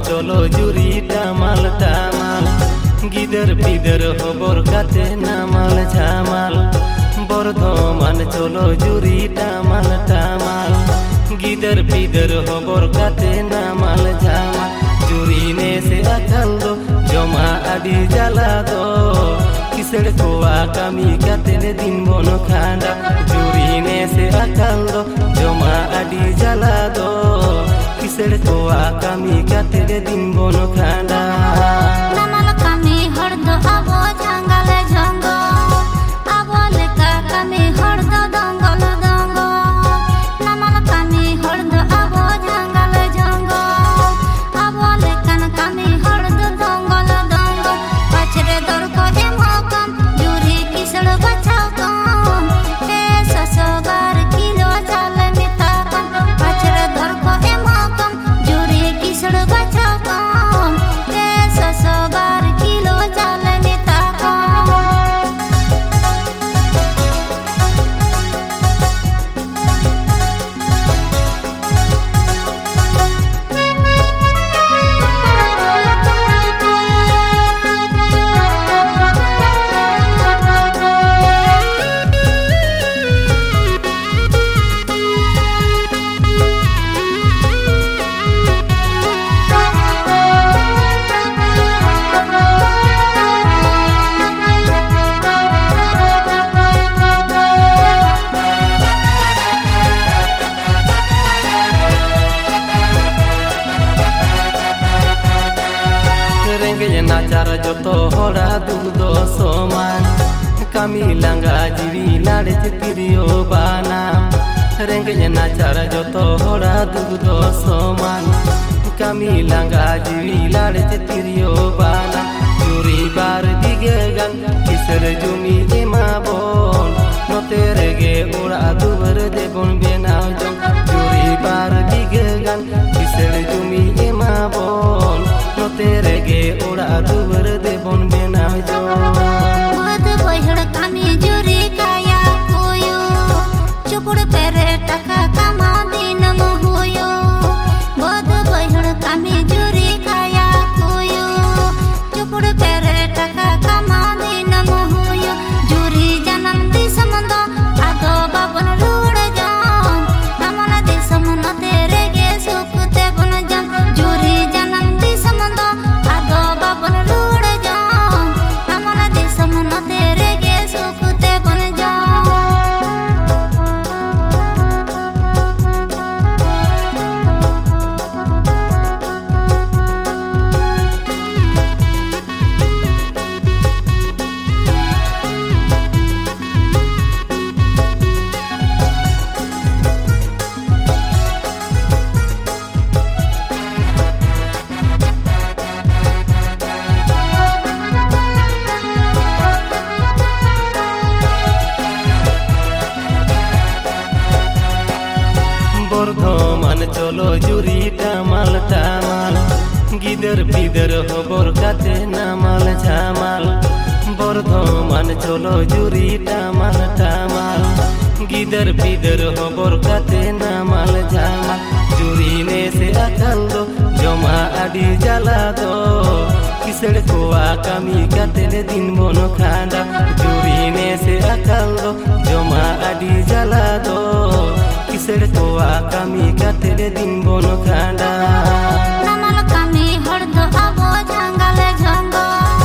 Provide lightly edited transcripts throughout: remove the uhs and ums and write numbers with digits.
चलो जुरी टामाल टामाल गिदर पिदर होबर काते नामाल झामाल बर्धमान चलो जुरी टामाल टामाल गिदर पिदर होबर काते नामाल झामाल जुरी ने से अकल दो जमा आदि जाला दो किसड़ कोआ कमी काते ने दिन बोनो खांडा जुरी ने से अकल दो जमा आदि जाला दो किसड़ कोआ कमी काते ने दिन बोनो खांडा नामाल कमी हर दो अबो जंगल जंगो अबो लेका कमी हर दो दंगल दंगो नामाल कमी हर दो अबो जंगल जंगो अबो लेकन कमी हर दो दंगल दंगो पछरे दर को एमकम जुरी किसड़ बचाओ कम ए ससोगर किलो चाल मिता कम पछरे दर को एमकम जुरी किसड़ बचाओ कम ए ससोगर किलो चाल मिता कम नाचार जो तो होड़ा दूधो सोमान कमी लंगा जीवी लाड़े तिरियो बाना रेंगे नाचार जो तो होड़ा दूधो सोमान कमी लंगा जीवी लाड़े तिरियो बाना जुरी बार दिगे गन किसर जुमी एमा बोन नोते रेगे उड़ा दुबर दे बोन बेनाव जंग जुरी बार दिगे गन किसर जुमी एमा बोन नोते रेगे उड़ा दुबर दे बोन बेनाव जंग बुद बहड़ कमी जुरी काया कोयो चुपड़ पेरे टका कमा दिन मोयो बुद बहड़ कमी जुरी काया कोयो चुपड़ पेरे टका कमा दिन मोयो जुरी जन्म दी समंदो आगो बाबन रूड़ जान नमन दी समन तेरे गे सुख ते बन जान जुरी जन्म दी समंदो आगो बाबन रूड़ जान नमन दी समन तेरे गे सुख ते बन जान बर्धमान चलो जुरी टामाल टामाल गिदर पिदर होबर काते नामाल झामाल बर्धमान चलो जुरी टामाल टामाल गिदर पिदर होबर काते नामाल झामाल जुरी ने से अकल दो जमा आदि जाला दो किसड़ कोआ कमी काते ने दिन बोनो खांडा जुरी ने से अकल दो जमा आदि जाला दो किसड़ कोआ कमी काते ने दिन बोनो खांडा नामाल कमी हर दो अबो जंगल जंगो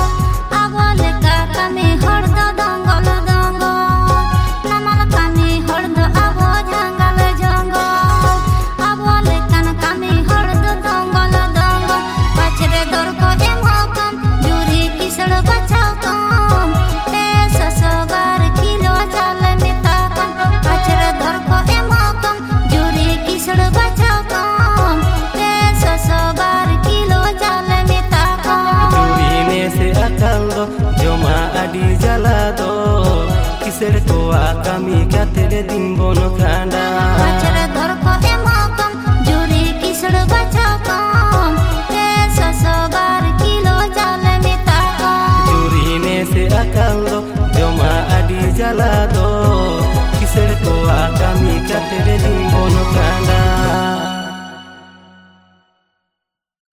अबो लेका कमी हर दो दंगल दंगो नामाल कमी हर दो अबो जंगल जंगो अबो लेकन कमी हर दो दंगल दंगो पछरे दर को एमकम जुरी किसड़ बचाओ कम ए ससोगर किलो चाल मिता कम पछरे दर को एमकम जुरी किसड़ बचाओ कम ए ससोगर किलो चाल मिता कम जुरी ने से अकल दो जमा आदि जाला दो किसड़ कोआ कमी काते ने दिन बोनो खांडा पछरे दर को एमकम जुरी किसड़ बचाओ कम ए ससोगर किलो चाल मिता कम जुरी ने से अकल दो जमा आदि जाला दो किसड़ कोआ कमी काते ने दिन बोनो खांडा